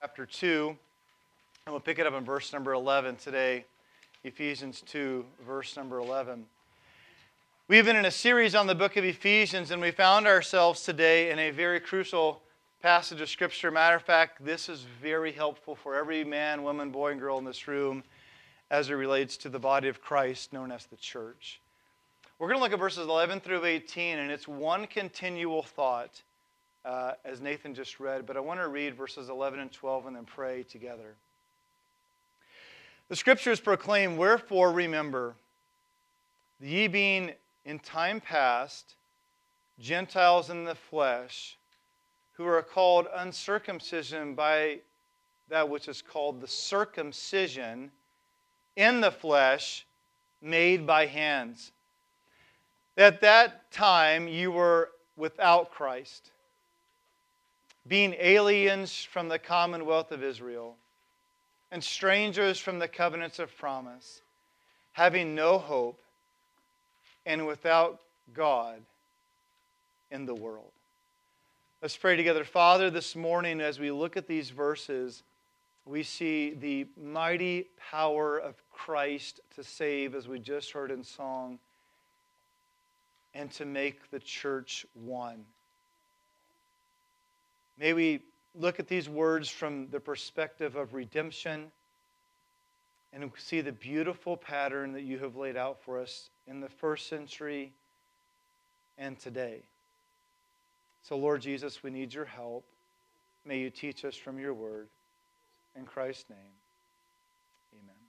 chapter 2, and we'll pick it up in verse number 11 today. Ephesians 2, verse number 11. We've been in a series on the book of Ephesians, and we found ourselves today in a very crucial passage of Scripture. Matter of fact, this is very helpful for every man, woman, boy, and girl in this room as it relates to the body of Christ known as the church. We're going to look at verses 11 through 18, and it's one continual thought, as Nathan just read, but I want to read verses 11 and 12 and then pray together. The Scriptures proclaim, "Wherefore remember, ye being in time past Gentiles in the flesh, who are called uncircumcision by that which is called the circumcision in the flesh made by hands. At that time you were without Christ, being aliens from the commonwealth of Israel, and strangers from the covenants of promise, having no hope, and without God in the world." Let's pray together. Father, this morning as we look at these verses, we see the mighty power of Christ to save, as we just heard in song, and to make the church one. May we look at these words from the perspective of redemption and see the beautiful pattern that you have laid out for us in the first century and today. So, Lord Jesus, we need your help. May you teach us from your word. In Christ's name, amen.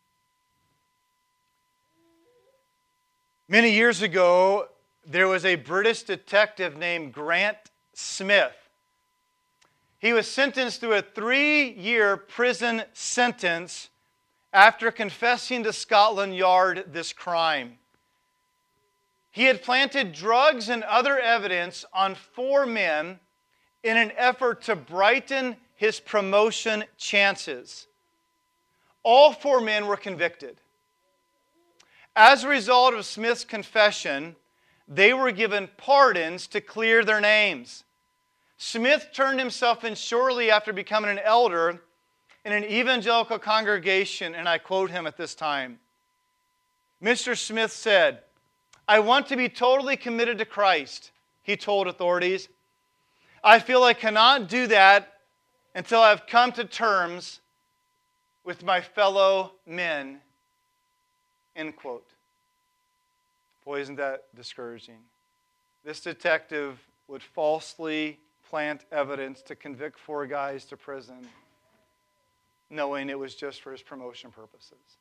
Many years ago, there was a British detective named Grant Smith. He was sentenced to a 3-year prison sentence after confessing to Scotland Yard this crime. He had planted drugs and other evidence on 4 men in an effort to brighten his promotion chances. All 4 men were convicted. As a result of Smith's confession, they were given pardons to clear their names. Smith turned himself in shortly after becoming an elder in an evangelical congregation, and I quote him at this time. Mr. Smith said, "I want to be totally committed to Christ," he told authorities. "I feel I cannot do that until I've come to terms with my fellow men." End quote. Boy, isn't that discouraging. This detective would falsely plant evidence to convict 4 guys to prison, knowing it was just for his promotion purposes.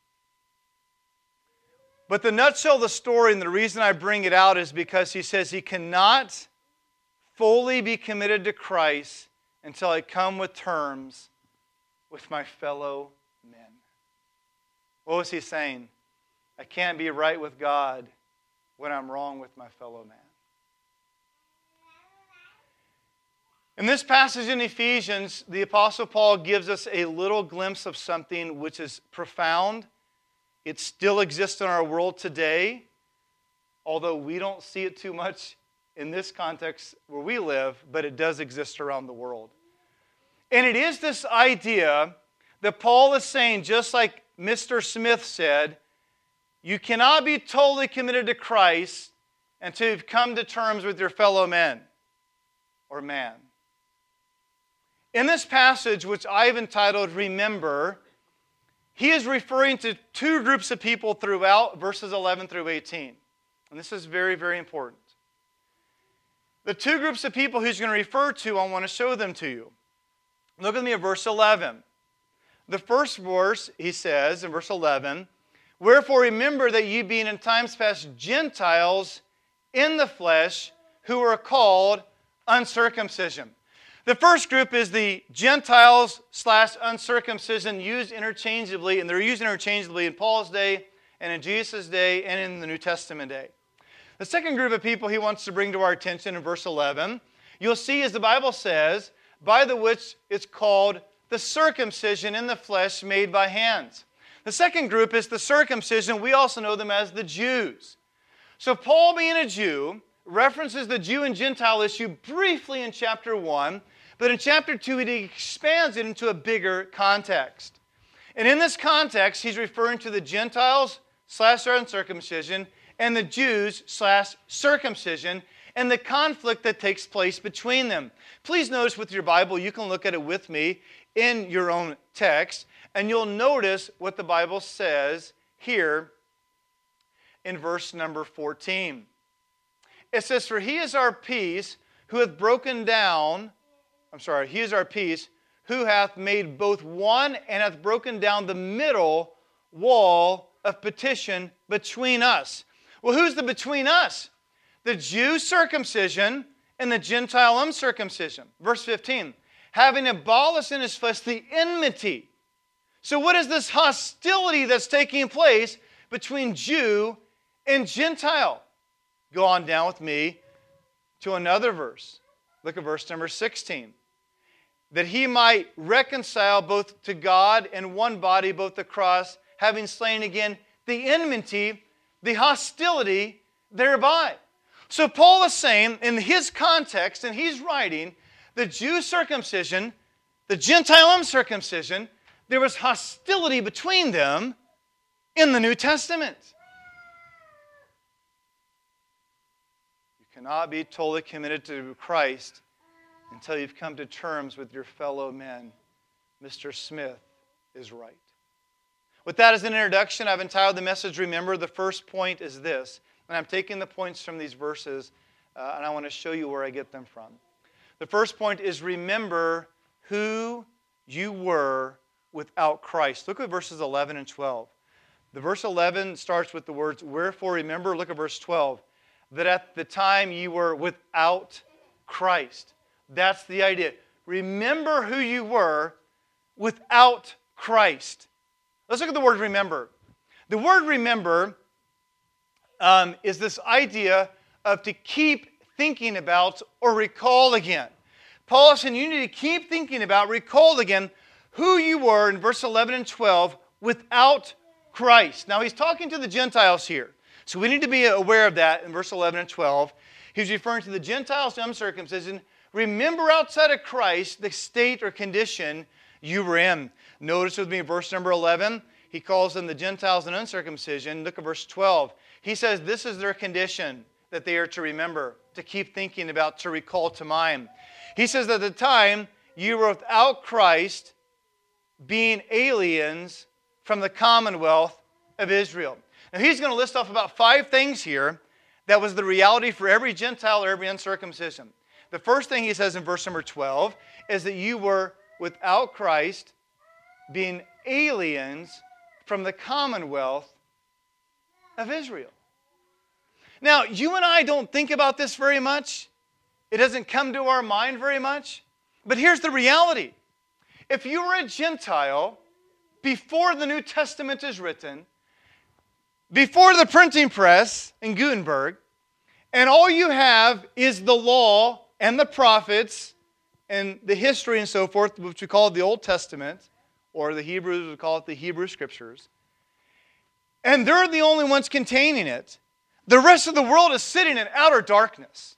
But the nutshell of the story, and the reason I bring it out, is because he says he cannot fully be committed to Christ until I come with terms with my fellow men. What was he saying? I can't be right with God when I'm wrong with my fellow man. In this passage in Ephesians, the Apostle Paul gives us a little glimpse of something which is profound. It still exists in our world today, although we don't see it too much in this context where we live, but it does exist around the world. And it is this idea that Paul is saying, just like Mr. Smith said, you cannot be totally committed to Christ until you've come to terms with your fellow men or man. In this passage, which I've entitled Remember, he is referring to 2 groups of people throughout verses 11 through 18. And this is very, very important. The 2 groups of people he's going to refer to, I want to show them to you. Look with me at verse 11. The first verse, he says, in verse 11, "Wherefore remember that ye being in times past Gentiles in the flesh, who are called uncircumcision." The first group is the Gentiles/uncircumcision, used interchangeably, and they're used interchangeably in Paul's day and in Jesus' day and in the New Testament day. The second group of people he wants to bring to our attention in verse 11, you'll see as the Bible says, by the which it's called the circumcision in the flesh made by hands. The second group is the circumcision. We also know them as the Jews. So Paul, being a Jew, references the Jew and Gentile issue briefly in chapter 1, But in chapter 2, he expands it into a bigger context. And in this context, he's referring to the Gentiles / uncircumcision and the Jews / circumcision and the conflict that takes place between them. Please notice with your Bible, you can look at it with me in your own text, and you'll notice what the Bible says here in verse number 14. It says, "For he is our peace, who hath broken down," he is our peace, who hath made both one and hath broken down the middle wall of petition between us. Well, who's the between us? The Jew circumcision and the Gentile uncircumcision. Verse 15, "Having abolished in his flesh the enmity." So what is this hostility that's taking place between Jew and Gentile? Go on down with me to another verse. Look at verse number 16. "That he might reconcile both to God in one body, both the cross, having slain again the enmity," the hostility thereby. So Paul is saying, in his context, and he's writing, the Jew circumcision, the Gentile uncircumcision, there was hostility between them in the New Testament. You cannot be totally committed to Christ until you've come to terms with your fellow men. Mr. Smith is right. With that as an introduction, I've entitled the message, "Remember." The first point is this, and I'm taking the points from these verses, and I want to show you where I get them from. The first point is, remember who you were without Christ. Look at verses 11 and 12. The verse 11 starts with the words, "Wherefore remember." Look at verse 12. "That at the time you were without Christ." That's the idea. Remember who you were without Christ. Let's look at the word remember. The word remember is this idea of to keep thinking about or recall again. Paul is saying you need to keep thinking about, recall again, who you were in verse 11 and 12 without Christ. Now he's talking to the Gentiles here. So we need to be aware of that in verse 11 and 12. He's referring to the Gentiles and uncircumcision. Remember outside of Christ the state or condition you were in. Notice with me verse number 11. He calls them the Gentiles and uncircumcision. Look at verse 12. He says this is their condition that they are to remember, to keep thinking about, to recall to mind. He says at the time you were without Christ, being aliens from the commonwealth of Israel. Now he's going to list off about 5 things here that was the reality for every Gentile or every uncircumcision. The first thing he says in verse number 12 is that you were without Christ, being aliens from the commonwealth of Israel. Now, you and I don't think about this very much. It doesn't come to our mind very much. But here's the reality. If you were a Gentile before the New Testament is written, before the printing press in Gutenberg, and all you have is the law and the prophets and the history and so forth, which we call the Old Testament, or the Hebrews would call it the Hebrew Scriptures, and they're the only ones containing it, the rest of the world is sitting in outer darkness.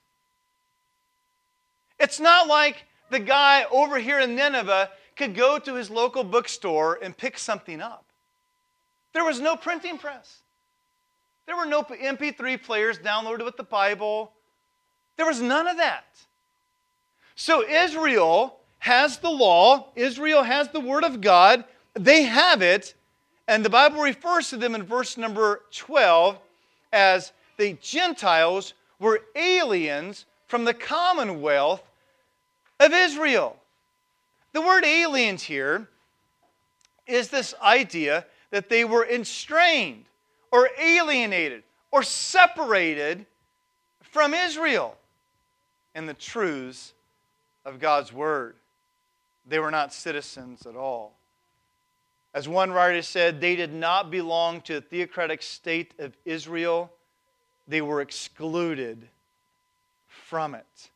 It's not like the guy over here in Nineveh could go to his local bookstore and pick something up. There was no printing press. There were no MP3 players downloaded with the Bible. There was none of that. So Israel has the law. Israel has the Word of God. They have it. And the Bible refers to them in verse number 12 as the Gentiles were aliens from the commonwealth of Israel. The word aliens here is this idea that they were estranged or alienated or separated from Israel and the truths of God's Word. They were not citizens at all. As one writer said, they did not belong to the theocratic state of Israel. They were excluded from it.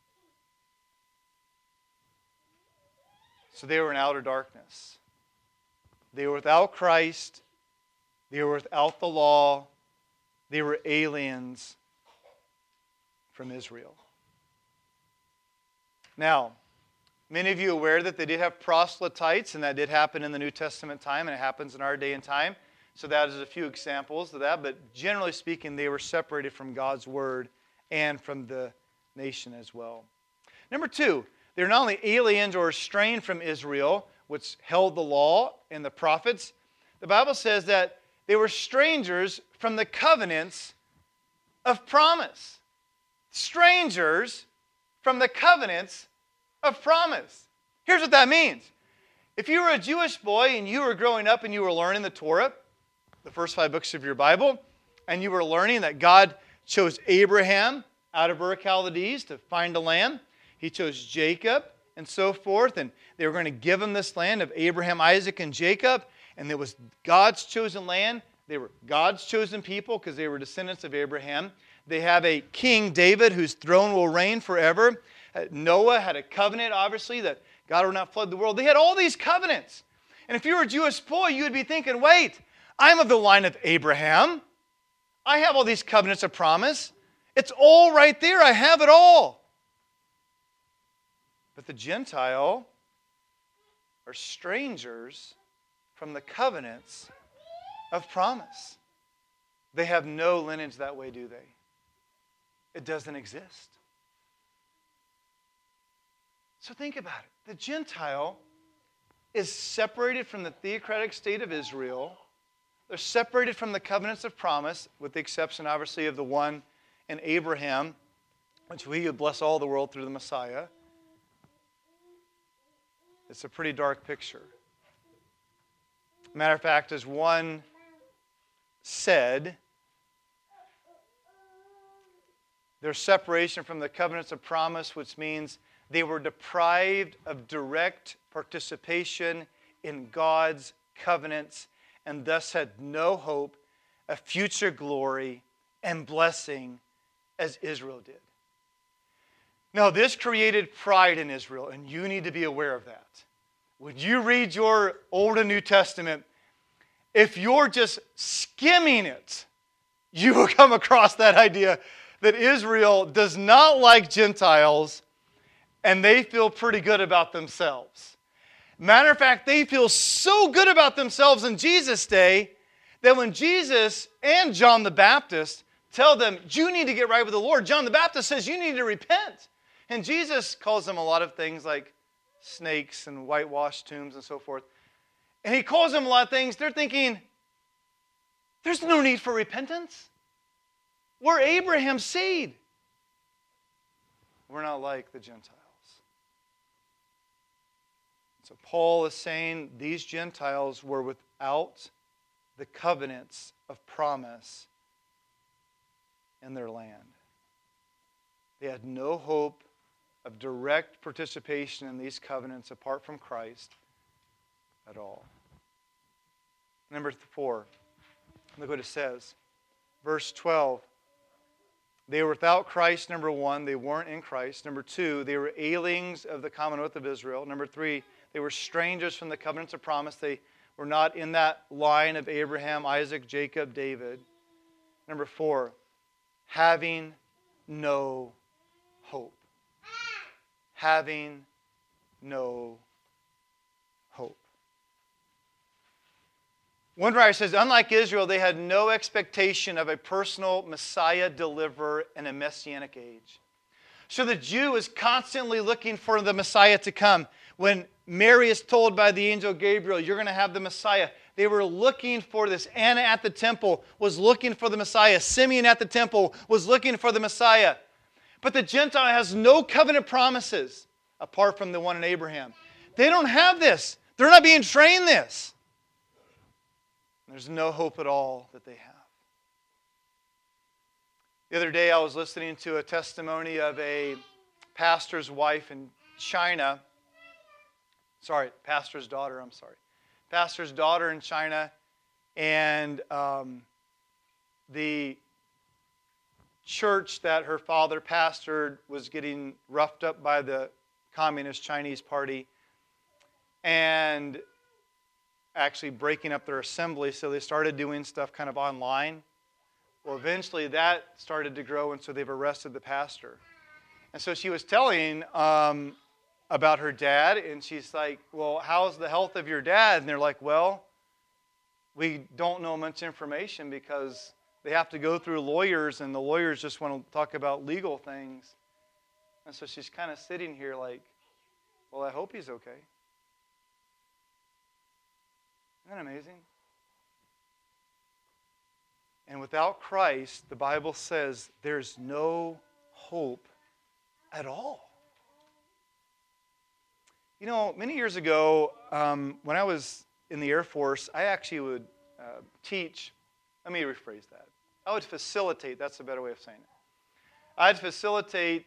So they were in outer darkness. They were without Christ. They were without the law. They were aliens from Israel. Now, Many of you are aware that they did have proselytes, and that did happen in the New Testament time, and it happens in our day and time. So that is a few examples of that. But generally speaking, they were separated from God's word and from the nation as well. Number two, they're not only aliens or estranged from Israel, which held the law and the prophets. The Bible says that they were strangers from the covenants of promise. Strangers from the covenants of promise. Here's what that means. If you were a Jewish boy and you were growing up and you were learning the Torah, the first 5 books of your Bible, and you were learning that God chose Abraham out of Ur Chaldees to find a land. He chose Jacob and so forth, and they were going to give him this land of Abraham, Isaac, and Jacob, and it was God's chosen land. They were God's chosen people because they were descendants of Abraham. They have a king, David, whose throne will reign forever. Noah had a covenant, obviously, that God would not flood the world. They had all these covenants. And if you were a Jewish boy, you would be thinking, wait, I'm of the line of Abraham. I have all these covenants of promise. It's all right there. I have it all. But the Gentile are strangers from the covenants of promise. They have no lineage that way, do they? It doesn't exist. So think about it. The Gentile is separated from the theocratic state of Israel. They're separated from the covenants of promise, with the exception, obviously, of the one in Abraham, which we would bless all the world through the Messiah. It's a pretty dark picture. Matter of fact, as one said, their separation from the covenants of promise, which means they were deprived of direct participation in God's covenants and thus had no hope of future glory and blessing as Israel did. Now, this created pride in Israel, and you need to be aware of that. When you read your Old and New Testament, if you're just skimming it, you will come across that idea that Israel does not like Gentiles, and they feel pretty good about themselves. Matter of fact, they feel so good about themselves in Jesus' day that when Jesus and John the Baptist tell them, you need to get right with the Lord, John the Baptist says, you need to repent. And Jesus calls them a lot of things like snakes and whitewashed tombs and so forth. And he calls them a lot of things. They're thinking, there's no need for repentance. We're Abraham's seed. We're not like the Gentiles. So Paul is saying these Gentiles were without the covenants of promise in their land. They had no hope of direct participation in these covenants apart from Christ at all. Number 4, look what it says. Verse 12. They were without Christ, number 1. They weren't in Christ. Number 2, they were aliens of the commonwealth of Israel. Number 3, they were strangers from the covenants of promise. They were not in that line of Abraham, Isaac, Jacob, David. Number 4, having no hope. Having no hope. One writer says, unlike Israel, they had no expectation of a personal Messiah deliverer in a messianic age. So the Jew is constantly looking for the Messiah to come. When Mary is told by the angel Gabriel, you're going to have the Messiah, they were looking for this. Anna at the temple was looking for the Messiah. Simeon at the temple was looking for the Messiah. But the Gentile has no covenant promises apart from the one in Abraham. They don't have this. They're not being trained this. There's no hope at all that they have. The other day I was listening to a testimony of a pastor's wife in China. Pastor's daughter in China. And the church that her father pastored was getting roughed up by the Communist Chinese Party and actually breaking up their assembly, so they started doing stuff kind of online. Well, eventually that started to grow, and so they've arrested the pastor. And so she was telling about her dad, and she's like, well, how's the health of your dad? And they're like, well, we don't know much information because they have to go through lawyers, and the lawyers just want to talk about legal things. And so she's kind of sitting here like, well, I hope he's okay. Isn't that amazing? And without Christ, the Bible says there's no hope at all. You know, many years ago, when I was in the Air Force, I actually would teach. Let me rephrase that. I would facilitate. That's a better way of saying it. I'd facilitate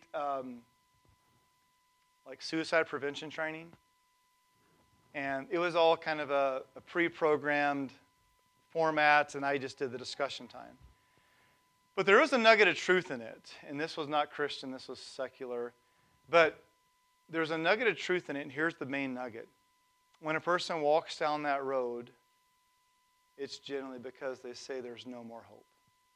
like suicide prevention training. And it was all kind of a pre-programmed format, and I just did the discussion time. But there was a nugget of truth in it. And this was not Christian, this was secular. But there's a nugget of truth in it, and here's the main nugget. When a person walks down that road, it's generally because they say there's no more hope.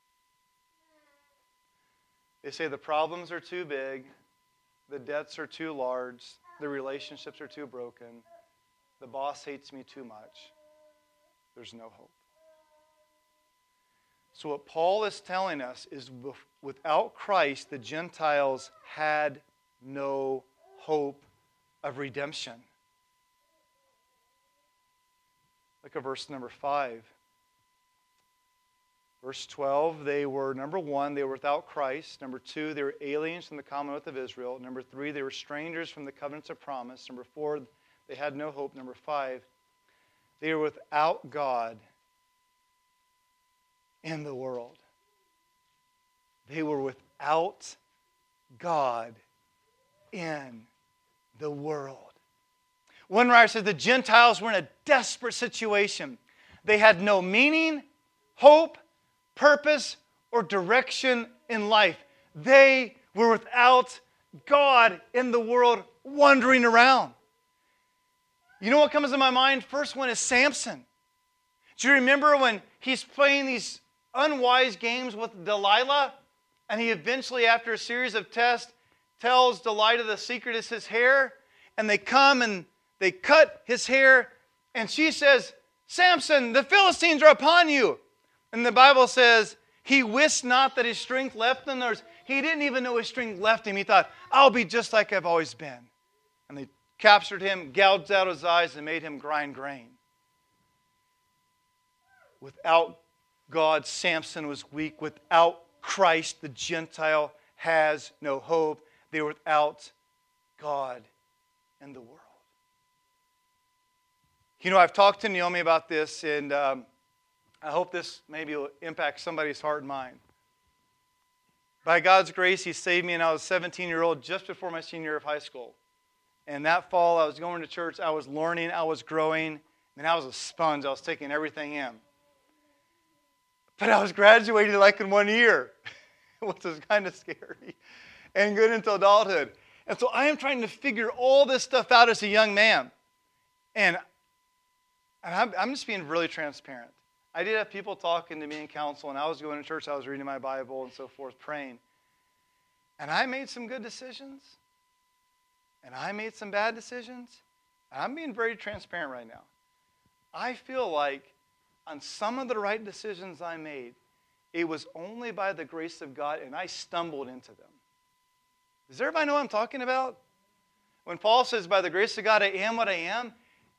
They say the problems are too big, the debts are too large, the relationships are too broken, the boss hates me too much. There's no hope. So what Paul is telling us is without Christ, the Gentiles had no hope of redemption. Look at verse number 5. Verse 12, they were, number 1, they were without Christ. Number 2, they were aliens from the commonwealth of Israel. Number 3, they were strangers from the covenants of promise. Number 4, they had no hope. Number 5, they were without God in the world. They were without God in the world. One writer said the Gentiles were in a desperate situation. They had no meaning, hope, purpose, or direction in life. They were without God in the world, wandering around. You know what comes to my mind? First one is Samson. Do you remember when he's playing these unwise games with Delilah? And he eventually, after a series of tests, tells Delilah the secret is his hair. And they come and they cut his hair. And she says, Samson, the Philistines are upon you. And the Bible says, he wist not that his strength left him. He didn't even know his strength left him. He thought, I'll be just like I've always been. And they captured him, gouged out his eyes, and made him grind grain. Without God, Samson was weak. Without Christ, the Gentile has no hope. They were without God in the world. You know, I've talked to Naomi about this, and I hope this maybe will impact somebody's heart and mind. By God's grace, He saved me, and I was a 17-year-old just before my senior year of high school. And that fall, I was going to church, I was learning, I was growing, and I was a sponge. I was taking everything in. But I was graduating like in 1 year, which was kind of scary, and good into adulthood. And so I am trying to figure all this stuff out as a young man. And I'm just being really transparent. I did have people talking to me in counsel, and I was going to church, I was reading my Bible and so forth, praying. And I made some good decisions, and I made some bad decisions. And I'm being very transparent right now. I feel like on some of the right decisions I made, it was only by the grace of God, and I stumbled into them. Does everybody know what I'm talking about? When Paul says, by the grace of God, I am what I am.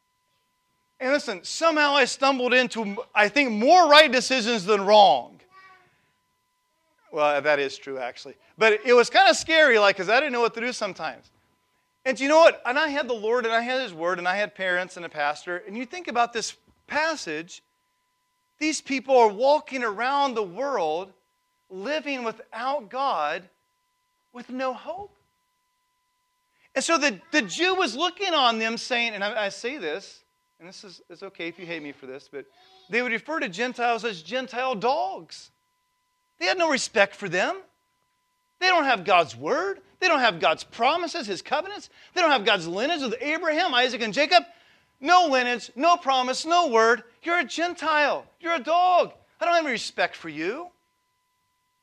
And listen, somehow I stumbled into, I think, more right decisions than wrong. Well, that is true, actually. But it was kind of scary, because I didn't know what to do sometimes. And you know what? And I had the Lord, and I had His Word, and I had parents and a pastor. And you think about this passage, these people are walking around the world, living without God, with no hope. And so the Jew was looking on them saying, and I say this, and this is it's okay if you hate me for this, but they would refer to Gentiles as Gentile dogs. They had no respect for them. They don't have God's word. They don't have God's promises, His covenants. They don't have God's lineage with Abraham, Isaac, and Jacob. No lineage, no promise, no word. You're a Gentile. You're a dog. I don't have any respect for you.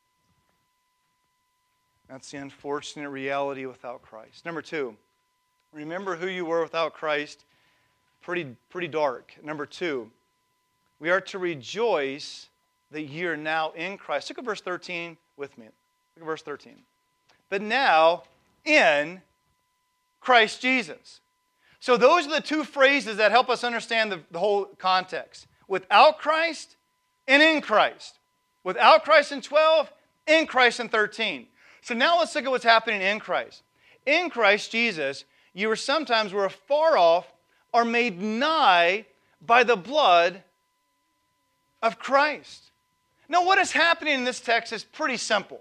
That's the unfortunate reality without Christ. Number 2, Remember who you were without Christ. Pretty dark. Number 2, we are to rejoice that ye are now in Christ. Look at verse 13 with me. Look at verse 13. But now in Christ Jesus. So those are the 2 phrases that help us understand the whole context. Without Christ and in Christ. Without Christ in 12, in Christ in 13. So now let's look at what's happening in Christ. In Christ Jesus, you were sometimes afar off or made nigh by the blood of Christ. Now what is happening in this text is pretty simple.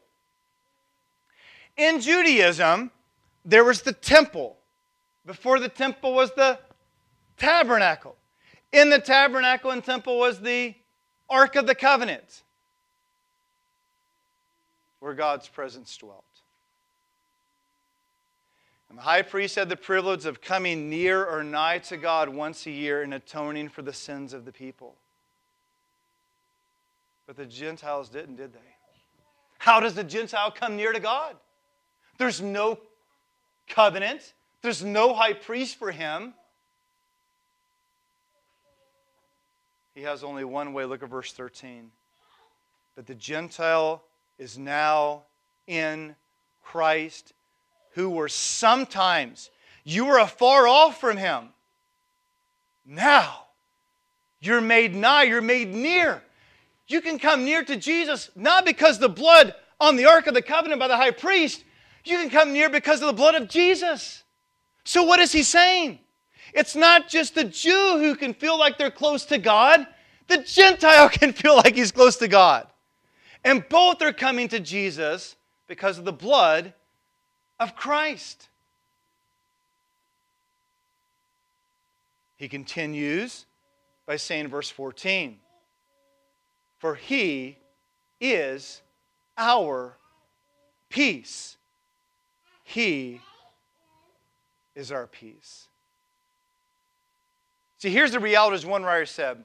In Judaism, there was the temple. Before the temple was the tabernacle. In the tabernacle and temple was the Ark of the Covenant, where God's presence dwelt. And the high priest had the privilege of coming near or nigh to God once a year and atoning for the sins of the people. But the Gentiles didn't, did they? How does the Gentile come near to God? There's no covenant. There's no high priest for him. He has only one way. Look at verse 13. But the Gentile is now in Christ, who were sometimes, you were afar off from him. Now, you're made nigh, you're made near. You can come near to Jesus, not because the blood on the Ark of the Covenant by the high priest. You can come near because of the blood of Jesus. So what is he saying? It's not just the Jew who can feel like they're close to God. The Gentile can feel like he's close to God. And both are coming to Jesus because of the blood of Christ. He continues by saying, verse 14, for he is our peace. He is our peace. See, here's the reality, as one writer said.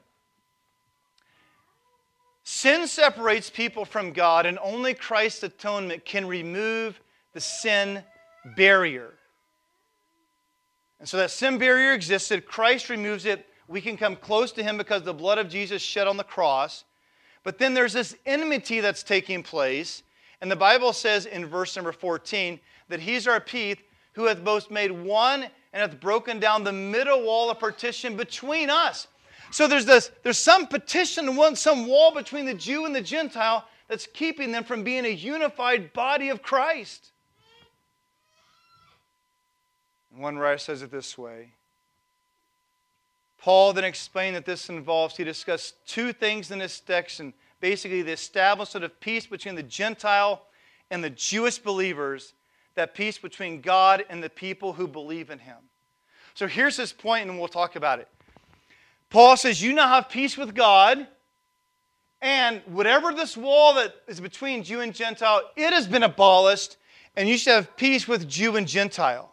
Sin separates people from God, and only Christ's atonement can remove the sin barrier. And so that sin barrier existed. Christ removes it. We can come close to him because of the blood of Jesus shed on the cross. But then there's this enmity that's taking place. And the Bible says in verse number 14 that he's our peace, who hath both made one and hath broken down the middle wall of partition between us. So there's some partition, some wall between the Jew and the Gentile that's keeping them from being a unified body of Christ. And one writer says it this way. Paul then explained that this involves, he discussed 2 things in this section. Basically, the establishment of peace between the Gentile and the Jewish believers, that peace between God and the people who believe in him. So here's his point, and we'll talk about it. Paul says, you now have peace with God, and whatever this wall that is between Jew and Gentile, it has been abolished, and you should have peace with Jew and Gentile.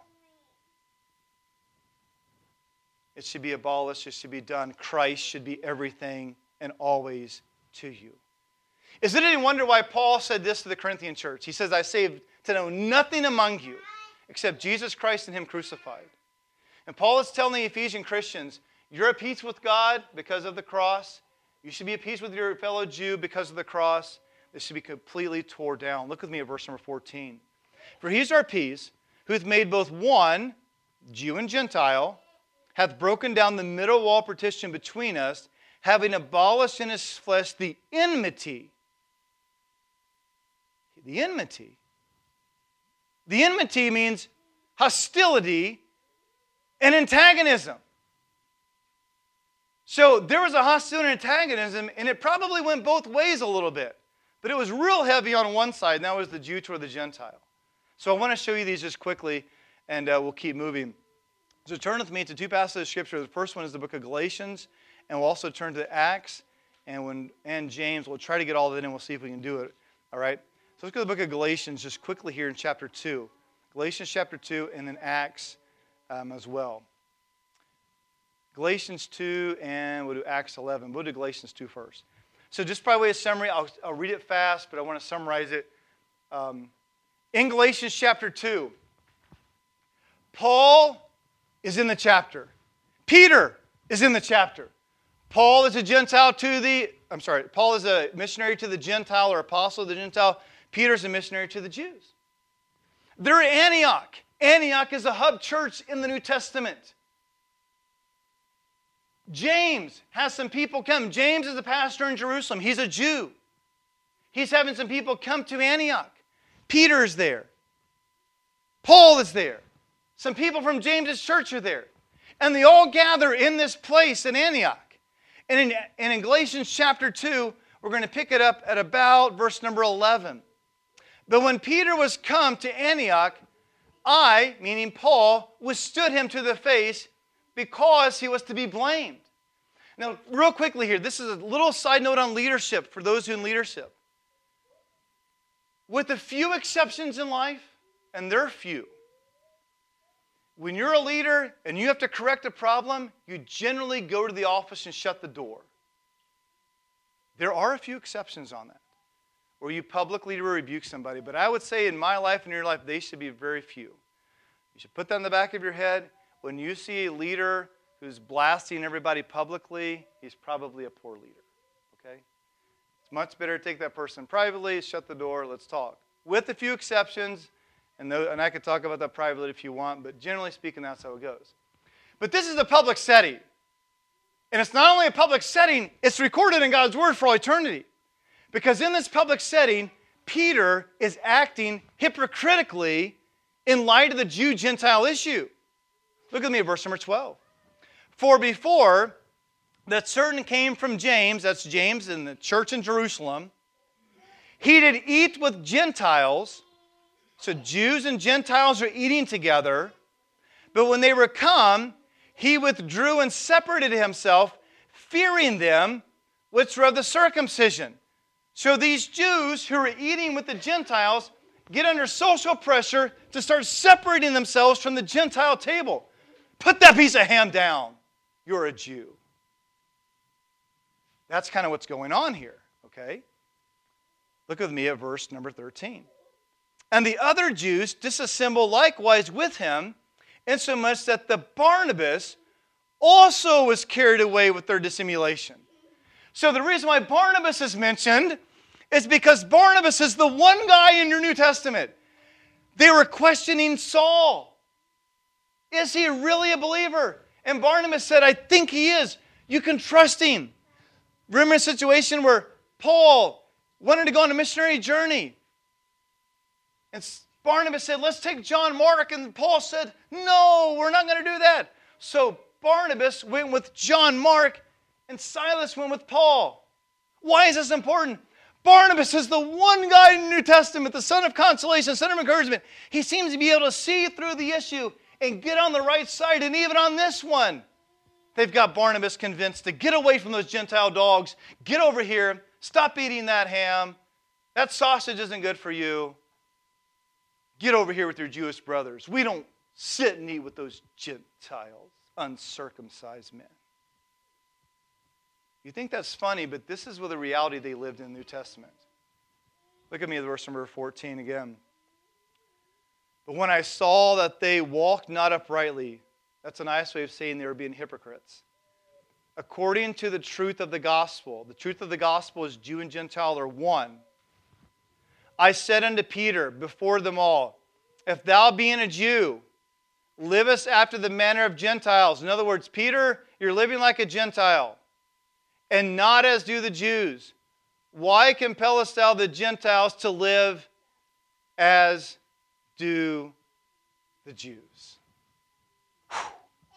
It should be abolished, it should be done. Christ should be everything and always to you. Is it any wonder why Paul said this to the Corinthian church? He says, I saved to know nothing among you except Jesus Christ and him crucified. And Paul is telling the Ephesian Christians, you're at peace with God because of the cross. You should be at peace with your fellow Jew because of the cross. This should be completely torn down. Look with me at verse number 14. For he is our peace, who hath made both one, Jew and Gentile, hath broken down the middle wall partition between us, having abolished in his flesh the enmity. The enmity. The enmity means hostility and antagonism. So there was a hostility and antagonism, and it probably went both ways a little bit. But it was real heavy on one side, and that was the Jew toward the Gentile. So I want to show you these just quickly, and we'll keep moving. So turn with me to 2 passages of Scripture. The first one is the book of Galatians, and we'll also turn to Acts and James. We'll try to get all of it in. We'll see if we can do it. All right? So let's go to the book of Galatians just quickly here in chapter 2. Galatians chapter 2, and then Acts as well. Galatians 2, and we'll do Acts 11. We'll do Galatians 2 first. So just by way of summary, I'll read it fast, but I want to summarize it. In Galatians chapter 2, Paul is in the chapter. Peter is in the chapter. Paul is a missionary to the Gentile or apostle of the Gentile. Peter's a missionary to the Jews. They're at Antioch. Antioch is a hub church in the New Testament. James has some people come. James is a pastor in Jerusalem. He's a Jew. He's having some people come to Antioch. Peter's there. Paul is there. Some people from James's church are there. And they all gather in this place in Antioch. And in Galatians chapter 2, we're going to pick it up at about verse number 11. But when Peter was come to Antioch, I, meaning Paul, withstood him to the face because he was to be blamed. Now, real quickly here, this is a little side note on leadership for those who in leadership. With a few exceptions in life, and they're few, when you're a leader and you have to correct a problem, you generally go to the office and shut the door. There are a few exceptions on that, where you publicly rebuke somebody. But I would say in my life and your life, they should be very few. You should put that in the back of your head. When you see a leader who's blasting everybody publicly, he's probably a poor leader. Okay? It's much better to take that person privately, shut the door, let's talk. With a few exceptions, and I could talk about that privately if you want, but generally speaking, that's how it goes. But this is a public setting. And it's not only a public setting, it's recorded in God's Word for all eternity. Because in this public setting, Peter is acting hypocritically in light of the Jew-Gentile issue. Look at me at verse number 12. For before that certain came from James, that's James in the church in Jerusalem, he did eat with Gentiles. So Jews and Gentiles are eating together. But when they were come, he withdrew and separated himself, fearing them which were of the circumcision. So these Jews who are eating with the Gentiles get under social pressure to start separating themselves from the Gentile table. Put that piece of ham down. You're a Jew. That's kind of what's going on here, okay? Look with me at verse number 13. And the other Jews disassembled likewise with him, insomuch that the Barnabas also was carried away with their dissimulation. So the reason why Barnabas is mentioned is because Barnabas is the one guy in your New Testament. They were questioning Saul. Is he really a believer? And Barnabas said, I think he is. You can trust him. Remember a situation where Paul wanted to go on a missionary journey. And Barnabas said, let's take John Mark. And Paul said, no, we're not going to do that. So Barnabas went with John Mark and Silas went with Paul. Why is this important? Barnabas is the one guy in the New Testament, the son of consolation, son of encouragement. He seems to be able to see through the issue and get on the right side. And even on this one, they've got Barnabas convinced to get away from those Gentile dogs. Get over here. Stop eating that ham. That sausage isn't good for you. Get over here with your Jewish brothers. We don't sit and eat with those Gentiles, uncircumcised men. You think that's funny, but this is the reality they lived in the New Testament. Look at me at verse number 14 again. But when I saw that they walked not uprightly, that's a nice way of saying they were being hypocrites. According to the truth of the gospel is Jew and Gentile are one. I said unto Peter before them all, if thou being a Jew, livest after the manner of Gentiles. In other words, Peter, you're living like a Gentile, and not as do the Jews. Why compellest thou the Gentiles to live as do the Jews? Whew.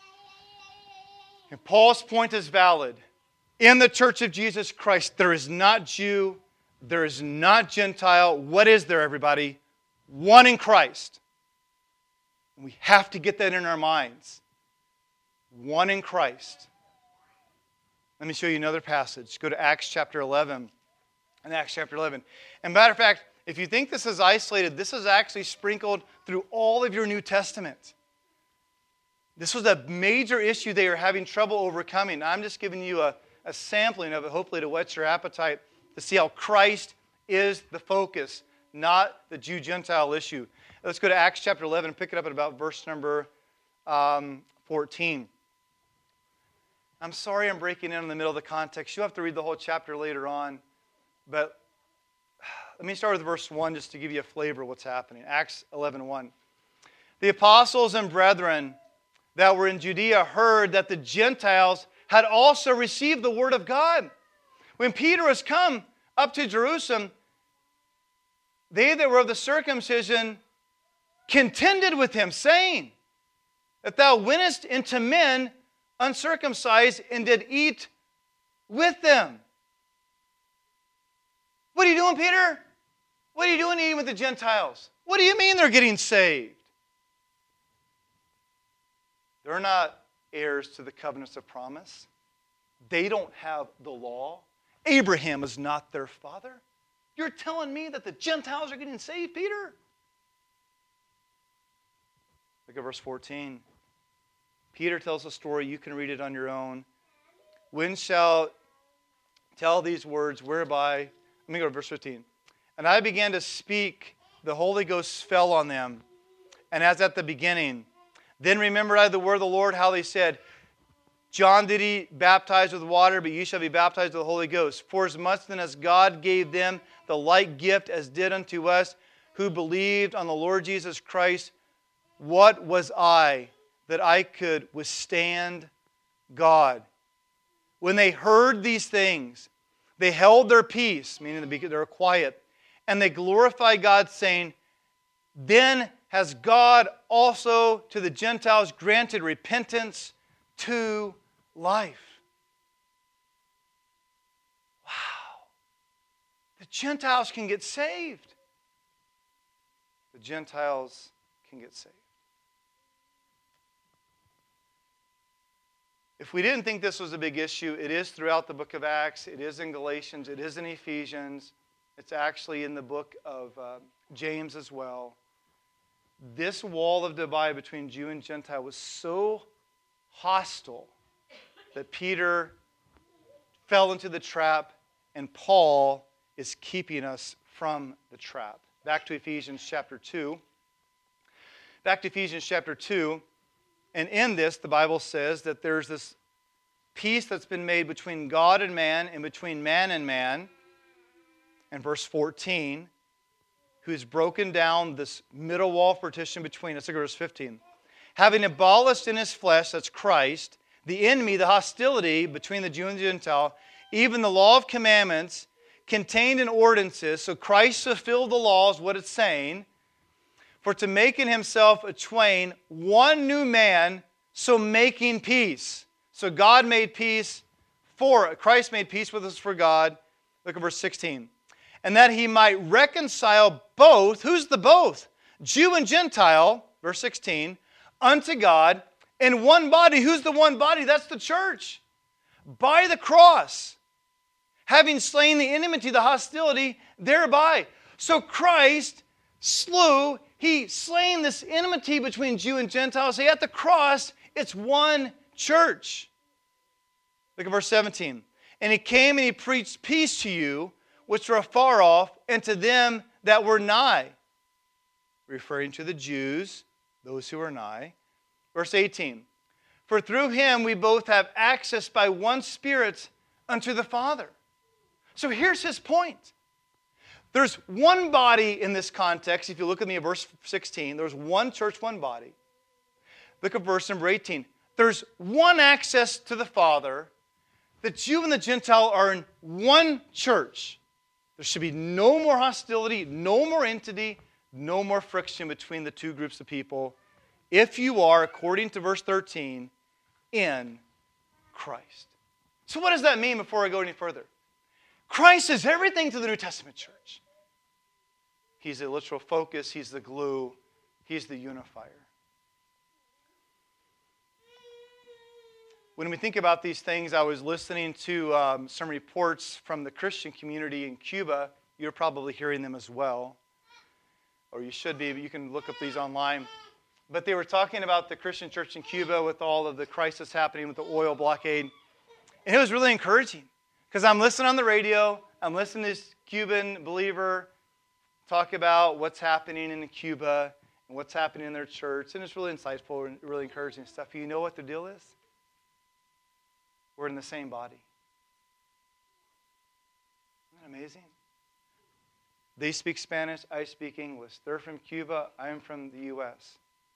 And Paul's point is valid. In the church of Jesus Christ, there is not Jew, there is not Gentile. What is there, everybody? One in Christ. And we have to get that in our minds. One in Christ. Let me show you another passage. Go to Acts chapter 11. In Acts chapter 11. And matter of fact, if you think this is isolated, this is actually sprinkled through all of your New Testament. This was a major issue they were having trouble overcoming. I'm just giving you a sampling of it, hopefully to whet your appetite, to see how Christ is the focus, not the Jew-Gentile issue. Let's go to Acts chapter 11 and pick it up at about verse number 14. I'm sorry I'm breaking in the middle of the context. You'll have to read the whole chapter later on. But let me start with verse 1 just to give you a flavor of what's happening. Acts 11:1. The apostles and brethren that were in Judea heard that the Gentiles had also received the word of God. When Peter was come up to Jerusalem, they that were of the circumcision contended with him, saying, that thou wentest into men uncircumcised and did eat with them. What are you doing, Peter? What are you doing eating with the Gentiles? What do you mean they're getting saved? They're not heirs to the covenants of promise. They don't have the law. Abraham is not their father. You're telling me that the Gentiles are getting saved, Peter? Look at verse 14. Peter tells a story. You can read it on your own. When shall tell these words whereby... Let me go to verse 15. And I began to speak, the Holy Ghost fell on them, and as at the beginning. Then remembered I the word of the Lord, how they said, John did he baptize with water, but ye shall be baptized with the Holy Ghost. For as much then as God gave them the like gift as did unto us, who believed on the Lord Jesus Christ, what was I that I could withstand God? When they heard these things, they held their peace, meaning they were quiet, and they glorified God, saying, Then has God also to the Gentiles granted repentance to life. Wow. The Gentiles can get saved. The Gentiles can get saved. If we didn't think this was a big issue, it is throughout the book of Acts. It is in Galatians. It is in Ephesians. It's actually in the book of James as well. This wall of divide between Jew and Gentile was so hostile that Peter fell into the trap, and Paul is keeping us from the trap. Back to Ephesians chapter 2. Back to Ephesians chapter 2. And in this, the Bible says that there's this peace that's been made between God and man, and between man and man. And verse 14, who's broken down this middle wall partition between us. Look at verse 15. Having abolished in his flesh, that's Christ, the enemy, the hostility between the Jew and the Gentile, even the law of commandments contained in ordinances. So Christ fulfilled the law, is what it's saying. For to make in himself a twain one new man, so making peace. So God made peace Christ made peace with us for God. Look at verse 16. And that he might reconcile both, who's the both? Jew and Gentile, verse 16, unto God in one body. Who's the one body? That's the church. By the cross, having slain the enmity, the hostility thereby. So Christ he slain this enmity between Jew and Gentile. So at the cross, it's one church. Look at verse 17. And he came and he preached peace to you, which were afar off, and to them that were nigh. Referring to the Jews, those who are nigh. Verse 18. For through him we both have access by one Spirit unto the Father. So here's his point. There's one body in this context. If you look at me at verse 16, there's one church, one body. Look at verse number 18. There's one access to the Father. The Jew and the Gentile are in one church. There should be no more hostility, no more entity, no more friction between the two groups of people if you are, according to verse 13, in Christ. So what does that mean before I go any further? Christ is everything to the New Testament church. He's the literal focus. He's the glue. He's the unifier. When we think about these things, I was listening to some reports from the Christian community in Cuba. You're probably hearing them as well. Or you should be, but you can look up these online. But they were talking about the Christian church in Cuba with all of the crisis happening with the oil blockade. And it was really encouraging. Because I'm listening on the radio, I'm listening to this Cuban believer talk about what's happening in Cuba, and what's happening in their church, and it's really insightful and really encouraging stuff. You know what the deal is? We're in the same body. Isn't that amazing? They speak Spanish, I speak English. They're from Cuba, I'm from the U.S.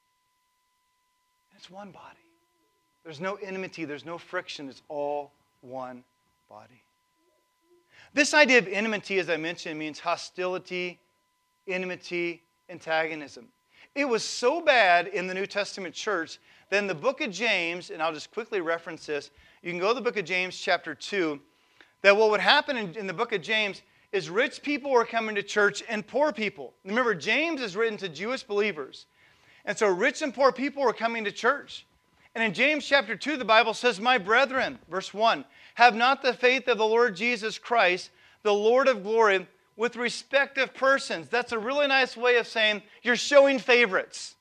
It's one body. There's no enmity, there's no friction, it's all one body. This idea of enmity, as I mentioned, means hostility, enmity, antagonism. It was so bad in the New Testament church that in the book of James, and I'll just quickly reference this, you can go to the book of James chapter 2, that what would happen in the book of James is rich people were coming to church and poor people. Remember, James is written to Jewish believers. And so rich and poor people were coming to church. And in James chapter 2, the Bible says, "My brethren," verse 1, "have not the faith of the Lord Jesus Christ, the Lord of glory, with respect of persons." That's a really nice way of saying you're showing favorites.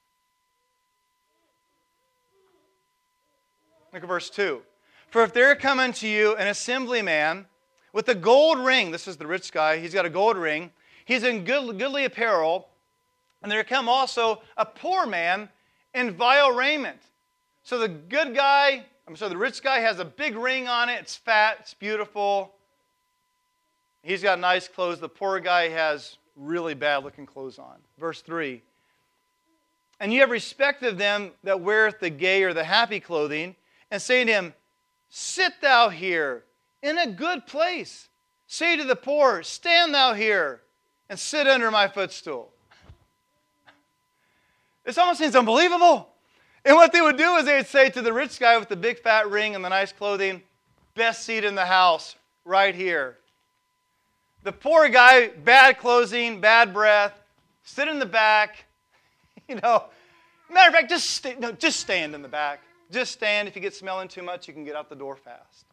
Look at verse 2. "For if there come unto you an assemblyman with a gold ring," this is the rich guy, he's got a gold ring, "he's in goodly apparel, and there come also a poor man in vile raiment." So the the rich guy has a big ring on it, it's fat, it's beautiful. He's got nice clothes. The poor guy has really bad looking clothes on. Verse 3. "And ye have respect of them that weareth the gay or the happy clothing, and say to him, Sit thou here in a good place. Say to the poor, Stand thou here, and sit under my footstool." This almost seems unbelievable. And what they would do is they would say to the rich guy with the big fat ring and the nice clothing, "Best seat in the house, right here." The poor guy, bad clothing, bad breath, sit in the back. Matter of fact, just stand in the back. Just stand. If you get smelling too much, you can get out the door fast.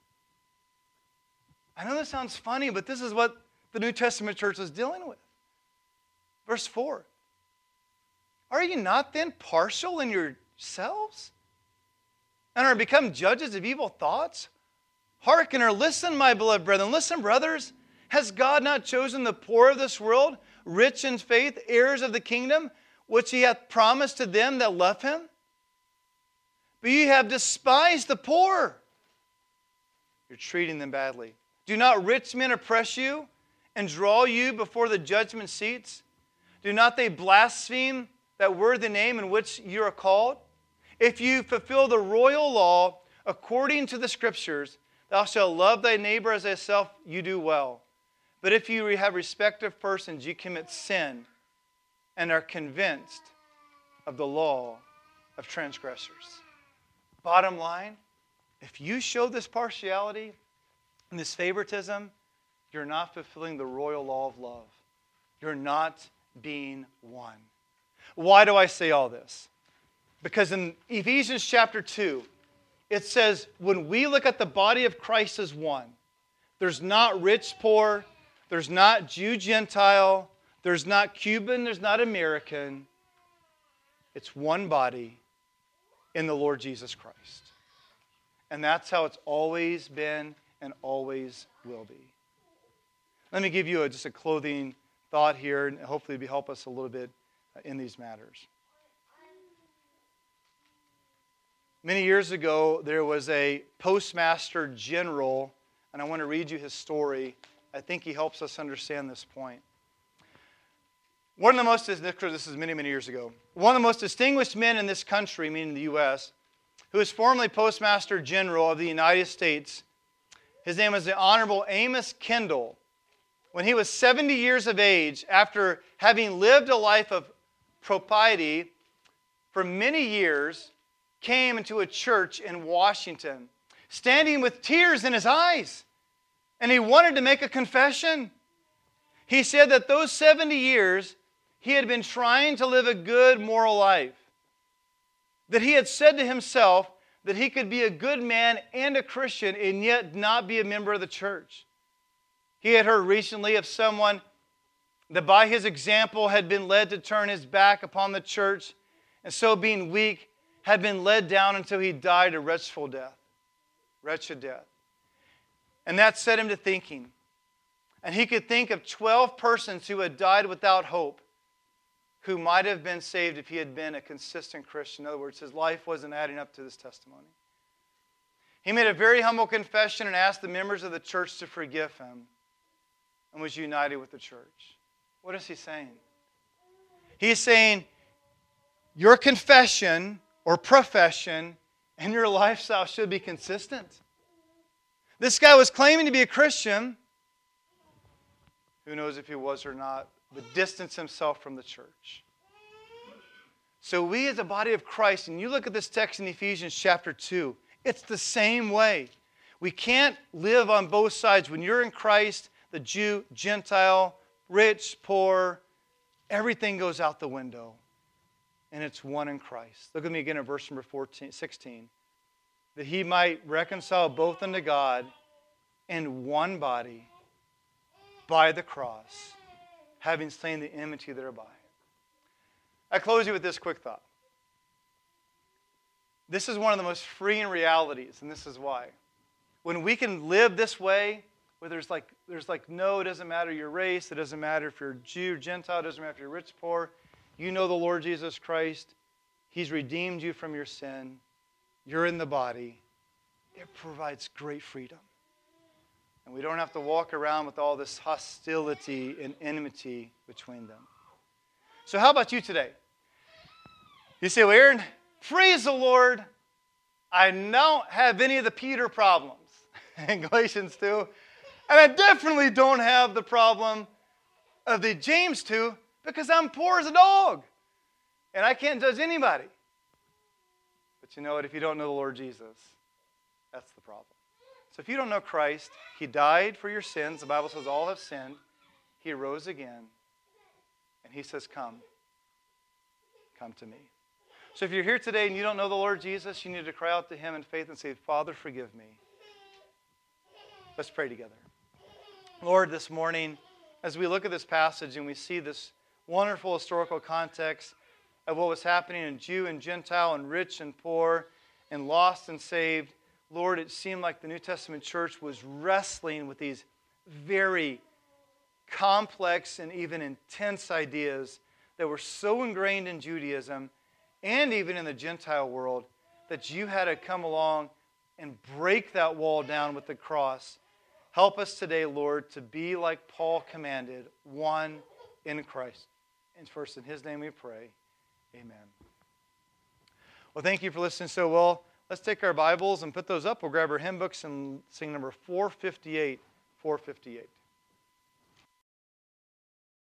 I know this sounds funny, but this is what the New Testament church is dealing with. Verse 4. "Are you not then partial in yourselves, and are become judges of evil thoughts? Hearken or listen, my beloved brethren." Listen, brothers. "Has God not chosen the poor of this world, rich in faith, heirs of the kingdom, which he hath promised to them that love him? But ye have despised the poor." You're treating them badly. "Do not rich men oppress you and draw you before the judgment seats? Do not they blaspheme that worthy name in which you are called? If you fulfill the royal law according to the Scriptures, thou shalt love thy neighbor as thyself, you do well. But if you have respect of persons, you commit sin and are convinced of the law of transgressors." Bottom line, if you show this partiality and this favoritism, you're not fulfilling the royal law of love. You're not being one. Why do I say all this? Because in Ephesians chapter 2, it says, when we look at the body of Christ as one, there's not rich, poor, there's not Jew, Gentile, there's not Cuban, there's not American. It's one body in the Lord Jesus Christ. And that's how it's always been and always will be. Let me give you just a clothing thought here, and hopefully it'll help us a little bit in these matters. Many years ago, there was a postmaster general, and I want to read you his story. I think he helps us understand this point. This is many, many years ago. One of the most distinguished men in this country, meaning the U.S., who was formerly Postmaster General of the United States, his name was the Honorable Amos Kendall. When he was 70 years of age, after having lived a life of propriety for many years, came into a church in Washington, standing with tears in his eyes, and he wanted to make a confession. He said that those 70 years, he had been trying to live a good moral life. That he had said to himself that he could be a good man and a Christian and yet not be a member of the church. He had heard recently of someone that by his example had been led to turn his back upon the church, and so being weak, had been led down until he died a wretched death. And that set him to thinking. And he could think of 12 persons who had died without hope, who might have been saved if he had been a consistent Christian. In other words, his life wasn't adding up to this testimony. He made a very humble confession and asked the members of the church to forgive him and was united with the church. What is he saying? He's saying your confession or profession and your lifestyle should be consistent. This guy was claiming to be a Christian. Who knows if he was or not, but distanced himself from the church. So we as a body of Christ, and you look at this text in Ephesians chapter 2, it's the same way. We can't live on both sides. When you're in Christ, the Jew, Gentile, rich, poor, everything goes out the window. And it's one in Christ. Look at me again at verse number 16. That he might reconcile both unto God in one body by the cross, having slain the enmity thereby. I close you with this quick thought. This is one of the most freeing realities, and this is why. When we can live this way, where there's like no, it doesn't matter your race, it doesn't matter if you're Jew or Gentile, it doesn't matter if you're rich, poor, you know the Lord Jesus Christ, He's redeemed you from your sin, you're in the body, it provides great freedom. And we don't have to walk around with all this hostility and enmity between them. So how about you today? You say, well, Aaron, praise the Lord, I don't have any of the Peter problems in Galatians 2. And I definitely don't have the problem of the James 2 because I'm poor as a dog. And I can't judge anybody. But you know what? If you don't know the Lord Jesus, that's the problem. So if you don't know Christ, He died for your sins. The Bible says all have sinned. He rose again. And He says, come to me. So if you're here today and you don't know the Lord Jesus, you need to cry out to Him in faith and say, Father, forgive me. Let's pray together. Lord, this morning, as we look at this passage and we see this wonderful historical context of what was happening in Jew and Gentile and rich and poor and lost and saved, Lord, it seemed like the New Testament church was wrestling with these very complex and even intense ideas that were so ingrained in Judaism and even in the Gentile world that you had to come along and break that wall down with the cross. Help us today, Lord, to be like Paul commanded, one in Christ. And first, in His name we pray. Amen. Well, thank you for listening so well. Let's take our Bibles and put those up. We'll grab our hymn books and sing number 458. 458.